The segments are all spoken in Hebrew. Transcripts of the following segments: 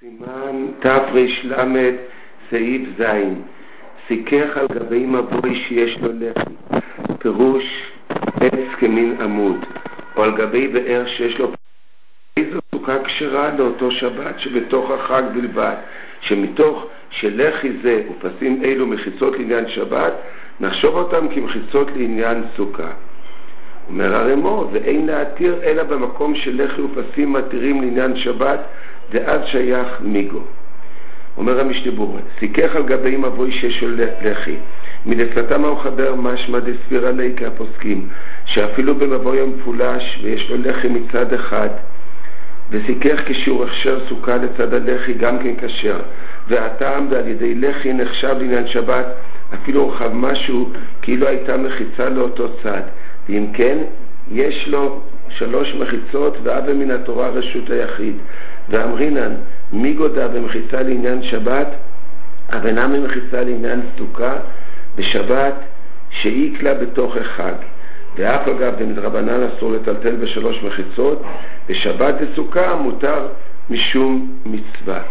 סימן תר"ל סעיף ז' סיכך על גבי מבוי שיש לו לחי, פירוש עץ כמין עמוד, או על גבי באר שיש לו איזו סוכה כשרה לאותו שבת שבתוך החג בלבד, שמתוך שלחי זה ופסים אלו מחיצות לעניין שבת, נחשוב אותם כמחיצות לעניין סוכה. אומר הרמו, ואין להתיר אלא במקום שלחי ופסים מתירים לעניין שבת, דאז שייך מיגו. אומר המשנה ברורה, סיכך על גבי מבוי שיש לו לחי, מלפלתם המחבר משמע דסביר עלי כהפוסקים, שאפילו במבוי המפולש ויש לו לחי מצד אחד, וסיכך כשהוא הכשר סוכה לצד הלחי גם כן כשר, והטעם ועל ידי לחי נחשב לעניין שבת, אפילו רחב משהו כאילו הייתה מחיצה לאותו צד, ואם כן יש לו 3 מחיצות ואב מן התורה רשות היחיד, ואמרינן מי גודה במחיצה לעניין שבת אבנה ממחיצה לעניין סוכה בשבת שאיקלה בתוך החג, ואף אגב במדרבנן אסור לטלטל ב3 מחיצות, בשבת וסוכה מותר משום מצווה.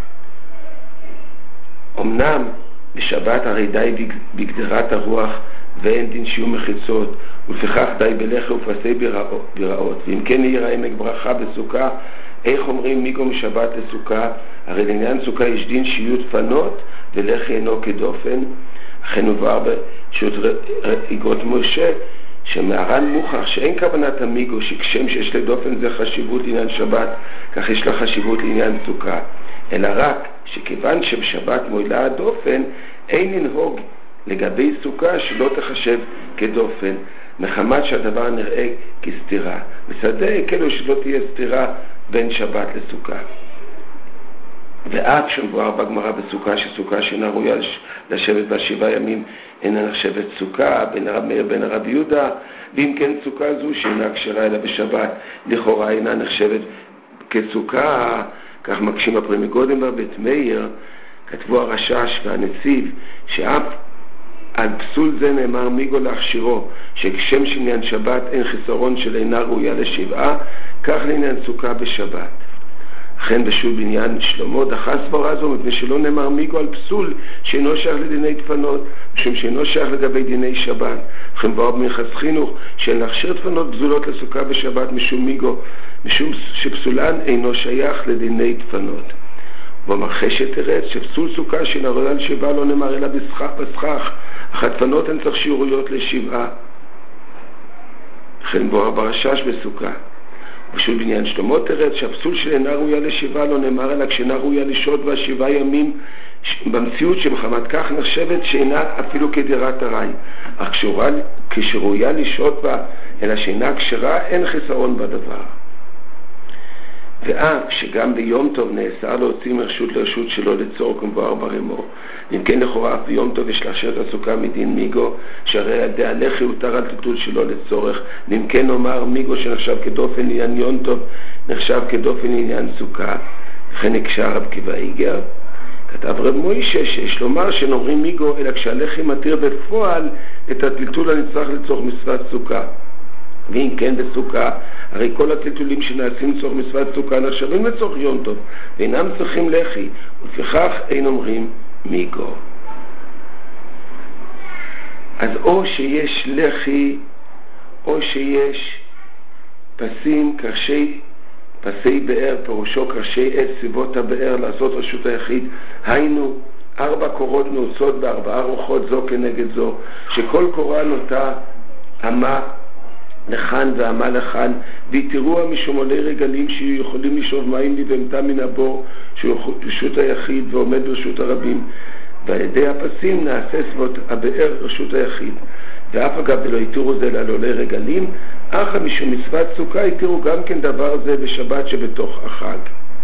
אמנם בשבת הרי די בגדרת הרוח ואין דין שיהיו מחיצות, ולפיכך די בלחי ופסי ביראות, ואם כן יראה עמק ברכה בסוכה, איך אומרים מיגו משבת לסוכה? הרי לעניין סוכה יש דין שיהיו דפנות ולחי אינו כדופן. אכן הובהר בשו"ת איגרות משה שמהר"ן מוכח שאין כוונת המיגו שכשם שיש לדופן זה חשיבות לעניין שבת, כך יש לה חשיבות לעניין סוכה, אלא רק שכיוון שבשבת מועילה הדופן אין לנהוג לגבי סוכה שלא תחשב כדופן, מחמת שהדבר נראה כסתירה. בסדר כאילו שלא תהיה סתירה בין שבת לסוכה. ואף שמבואר בגמרא בסוכה שסוכה שאינה ראויה לשבת בה 7 ימים אינה נחשבת סוכה, בין הרב מאיר בין הרב יהודה, ואם כן סוכה זו שאינה כשרה אלא בשבת לכאורה אינה נחשבת כסוכה, כך מקשים הפרי מקודם בבית מאיר. כתבו הרשש והנציב שאף על פסול זה נאמר מיגו להכשירו, שכשם שעניין שבת אין חיסרון של אינה ראויה לשבעה, כך לעניין סוכה בשבת. אכן בשול בניין שלמה דחה סברה זו, מפני שלא נאמר מיגו על פסול שאינו שייך לדיני דפנות, משום שאינו שייך לגבי דיני שבת. אכן בואו במנחס חינוך שאין להכשיר דפנות בזולות לסוכה בשבת משום מיגו, משום שפסולן אינו שייך לדיני דפנות. במרחש תרץ שפסול סוכה שאינה ראויה לשבעה לא נאמר אלא בסכך, אך הדפנות הן צריך שיעוריות לשבעה. לכן בואו ברשש בסוכה. בשביל בניין שלמה תרץ שהפסול של אינה ראויה לשבעה לא נאמר אלא כשאינה ראויה לשהות בה 7 ימים במציאות שמחמת כך נחשבת שאינה אפילו כדירת ארעי, אך כשראויה לשהות בה אלא שאינה כשרה אין חיסרון בדבר. ואף שגם ביום טוב נאסר להוציא מרשות לרשות שלא לצורך כמבואר ברמו, אם כן לכאורה אף ביום טוב יש לאשר את הסוכה מדין מיגו, שהרי ידי הלחי הותר על טלטול שלא לצורך, ואם כן נאמר מיגו שנחשב כדופן לעניין יום טוב נחשב כדופן לעניין סוכה. לכן הקשה רב קיבא איגר, כתב רב מוישה שיש לומר שנאמרים מיגו אלא כשהלחי מתיר בפועל את הטלטול הנצרך לצורך מצוות סוכה, ואם כן בסוכה הרי כל הטלטולים שנעשים לצורך מצוות סוכה נחשבים לצורך יום טוב ואינם צריכים לחי, ולפיכך אין אומרים מיגו. אז או שיש לחי או שיש פסים פסי באר, פירושו קרשי עץ סביבות הבאר לעשות רשות היחיד, היינו 4 קורות נעוצות ב4 רוחות זו כנגד זו, שכל קורה נוטה אמה לכאן ואמה לכאן, ויתירוה משום עולי רגלים שיהיו יכולים לשאוב מים לבהמתם מן הבור שהוא רשות היחיד ועומד ברשות הרבים, ועל ידי הפסים נעשה סביבות הבאר רשות היחיד. ואף אגב ולא יתירו זה לעולי רגלים, אך משום מצוות סוכה יתירו גם כן דבר זה בשבת שבתוך החג.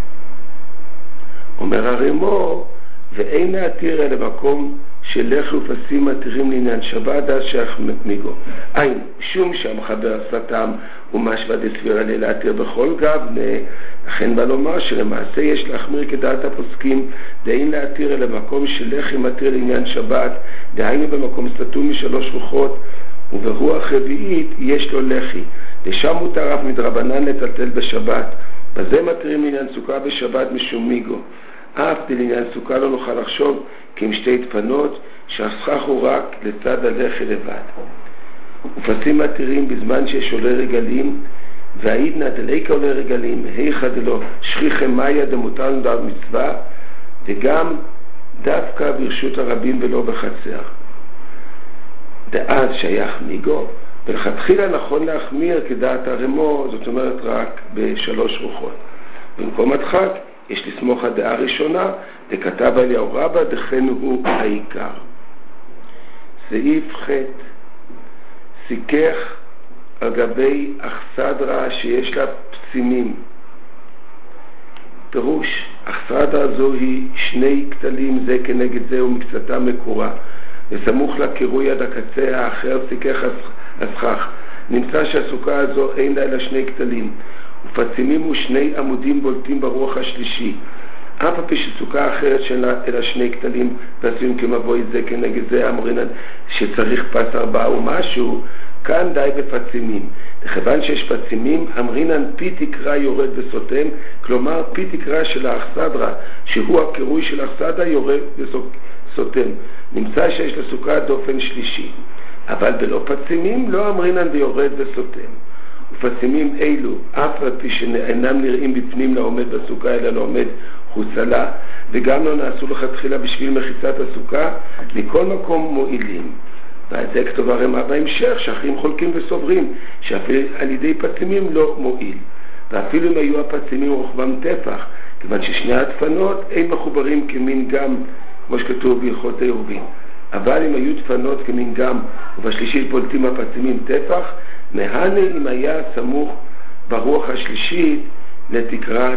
אומר הרמו, ואין להתיר אלא מקום שלחי ופסים מתירים לעניין שבת אז שייך מיגו. אין, שום שהמחבר עשתם ומשווה דסביר עלי להתיר בכל גבנה, לכן בא לומר שלמעשה יש להחמיר כדעת הפוסקים, דאין להתיר אלא מקום שלחי מתיר לעניין שבת, דהיינו במקום סתום מ3 רוחות, וברוח רביעית יש לו לחי, ושם מותר אף מדרבנן לטלטל בשבת, בזה מתירים לעניין סוכה בשבת משום מיגו. אף לעניין סוכה לא נוכל לחשוב כי עם שתי דפנות שהסכך הוא רק לצד הלחי לבד. ופסים מתירים בזמן שיש עולה רגלים, והעידנא דליקה עולה רגלים, היכא דלא שכיחי מאיה דמותר לדעת מצווה, וגם דווקא ברשות הרבים ולא בחצר. דאז שייך מיגו, ולכתחילה נכון להחמיר כדעת הרמו, זאת אומרת רק בשלוש רוחות. במקום הדחק יש לסמוך הדעה ראשונה, דכתב אליהו רבא דכן הוא העיקר. סעיף ח' סיכך על גבי אכסדרה שיש לה פסימים. פירוש, אכסדרה זו היא שני כתלים זה כנגד זה ומקצתה מקורה, וסמוך לקירוי עד הקצה האחר סיכך הסכך. נמצא שהסוכה הזו אין לה אלא שני כתלים, ופצימים ושני עמודים בולטים ברוח השלישי. אף הפי שסוכה אחרת שלה אלא שני כתלים ועשויים כמבוי זה כנגד זה, אמרינן שצריך פס 4 ומשהו, כאן די בפצימים. לכיוון שיש פצימים, אמרינן פי תקרה יורד וסותם, כלומר פי תקרה של האכסדרה, שהוא הקירוי של האכסדרה, יורד וסותם. נמצא שיש לסוכה דופן שלישי, אבל בלא פצימים לא אמרינן ויורד וסותם. ופצימים אלו, אף על פי שאינם נראים בפנים לעומד בסוכה, אלא לעומד חוצלה, וגם לא נעשו לכתחילה בשביל מחיצת הסוכה, מכל מקום מועילים. ועל זה כתוב הרמ"א בהמשך, שאחרים חולקים וסוברים, שאפילו על ידי פצימים לא מועיל. ואפילו אם היו הפצימים רוחבם טפח, כיוון ששני הדפנות אין מחוברים כמין גם, כמו שכתוב בהלכות עירובין. אבל אם היו דפנות כמין גם, ובשלישית בולטים הפצימים טפח, מהנה אם היה סמוך ברוח השלישית לתקרת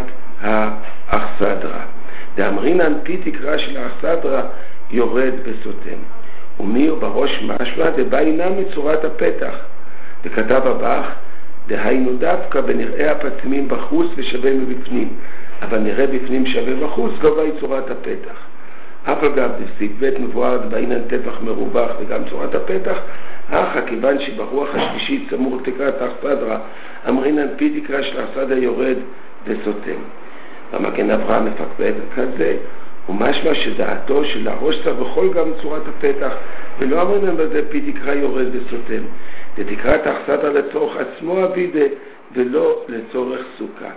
האכסדרה. דאמרינן פי תקרה של האכסדרה יורד בסותם. ומי הוא בראש משמע דבא אינה מצורת הפתח. וכתב הבח, דהיינו דווקא בנראה הפצימים בחוץ ושווה מבפנים, אבל נראה בפנים שווה בחוץ, לא באי צורת הפתח. אף אגב בסעיף ב' מבואר דבא אינן טפח מרווח וגם צורת הפתח, אך כיוון שברוח השלישית סמוך לתקרת האכסדרה, אמרינן פי תקרה של האכסדרה יורד וסותם. המגן אברהם מפקפק כזה, ומשמע שדעתו של הראש צריך בכל גם צורת הפתח, ולא אמרינן בזה פי תקרה יורד וסותם. לתקרת האכסדרה לצורך עצמו אבידה, ולא לצורך סוכה.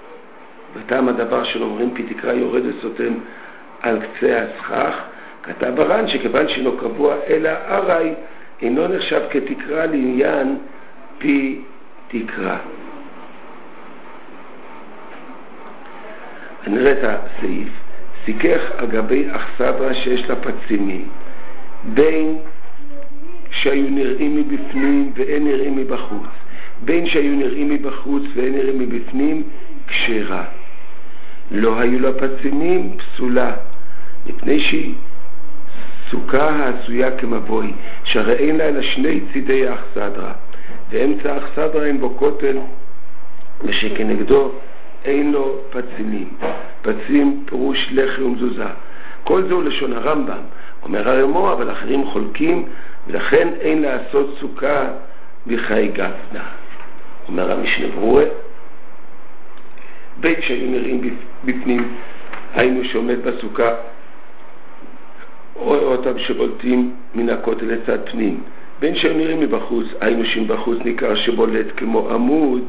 וטעם הדבר שאומרים פי תקרה יורד וסותם על קצה הסכך, כתב הר"ן שכיוון שאינו קבוע אלא ארעי, אינו נחשב כתקרה לעניין פי תקרה. נראה את הסעיף. סיכך על גבי אכסדרה שיש לה פצימים, בין שהיו נראים מבפנים ואין נראים מבחוץ, בין שהיו נראים מבחוץ ואין נראים מבפנים, כשרה. לא היו לה פצימים, פסולה, מפני שהיא סוכה העשויה כמבוי, שהרי אין לה אלא שני צידי האכסדרה, ואמצע האכסדרה אין בו כותל, ושכנגדו אין לו פצימים. פצים פירוש לחי ומזוזה. כל זה הוא לשון הרמב"ם. אומר הרמ"א, אבל אחרים חולקים, ולכן אין לעשות סוכה בחיי גפנה. אומר המשנה ברורה, בין שהיו נראים בפנים, היינו שעומד בסוכה, או אותם שבולטים מן הכותל לצד פנים. בין שהיו נראים מבחוץ, היינו שבחוץ ניכר שבולט כמו עמוד,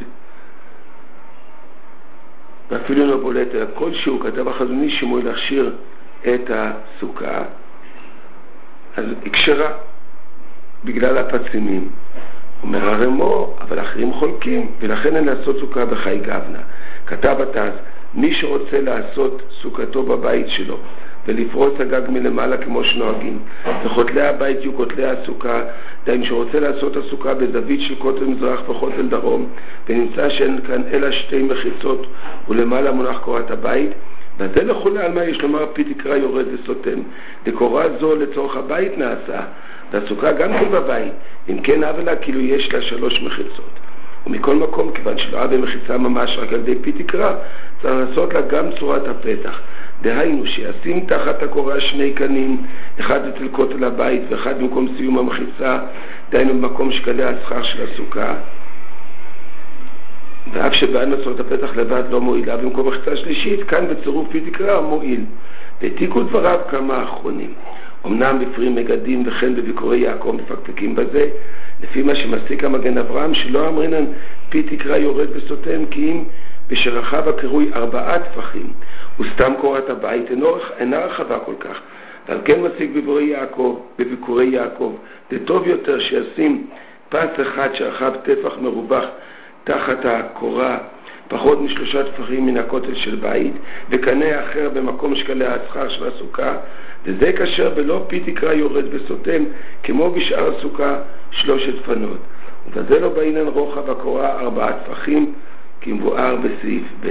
ואפילו לא בולט אלא כלשהו. כתב החזון איש שמואל להכשיר את הסוכה, אז הקשרה בגלל הפצימים. אומר הרמ"א, אבל אחרים חולקים, ולכן אין לעשות סוכה בחיי גפנה. כתב התז, מי שרוצה לעשות סוכתו בבית שלו ולפרוץ הגג מלמעלה כמו שנוהגים, וחותלי הבית יהיו כותלי הסוכה, דהיינו שרוצה לעשות הסוכה בזווית של כותל מזרח וכותל דרום, ונמצא שאין כאן אלא שתי מחיצות ולמעלה מונח קורת הבית, וזה לכולי על מה יש לומר פי תקרה יורד וסותם. דקורה זו לצורך הבית נעשה, והסוכה גם כן בבית, אם כן אבלה כאילו יש לה 3 מחיצות. ומכל מקום, כיוון שלא היה במחיצה ממש רק על ידי פי תקרה, צריך לעשות לה גם צורת הפתח. דהיינו שישים תחת הקורה 2 קנים, אחד אצל כותל הבית ואחד במקום סיום המחיצה, דהיינו במקום שקלי הסכך של הסוכה. ואף שבעד מסורת הפתח לבד לא מועילה, במקום מחצה שלישית, כאן בצירוף פי תקרא מועיל. והעתיקו דבריו כמה אחרונים. אמנם בפרי מגדים וכן בביקורי יעקב מפקפקים בזה, לפי מה שמסיק המגן אברהם, שלא אמרינן פי תקרא יורד בסותם, כי אם בשרחיו הקרוי 4 טפחים, וסתם קורת הבית אינה רחבה כל כך. ועל כן מסיק בביקורי יעקב, זה טוב יותר שישים פס אחד שרחיו טפח מרובח תחת הקורה, פחות מ3 טפחים מן הכותל של בית, וקנה אחר במקום שקלי הסכר של הסוכה, וזה כאשר בלא פי תקרא יורד בסותם, כמו בשאר הסוכה 3 פנות. ובזה לא בעינן רוחב הקורה 4 טפחים, כמבואר בסעיף ב'.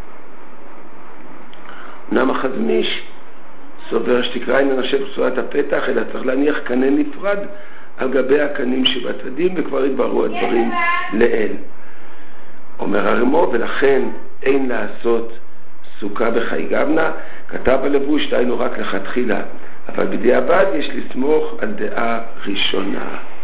אמנם החזמיש סובר שתקרא אינה נחשב בצורת הפתח, אלא צריך להניח קנה נפרד על גבי הקנים שבצדים, וכבר התבררו הדברים לאל. אומר הרמו, ולכן אין לעשות סוכה בחי גבנה, כתב הלבוש דיינו רק לכתחילה, אבל בדיעבד יש לסמוך על דעה ראשונה.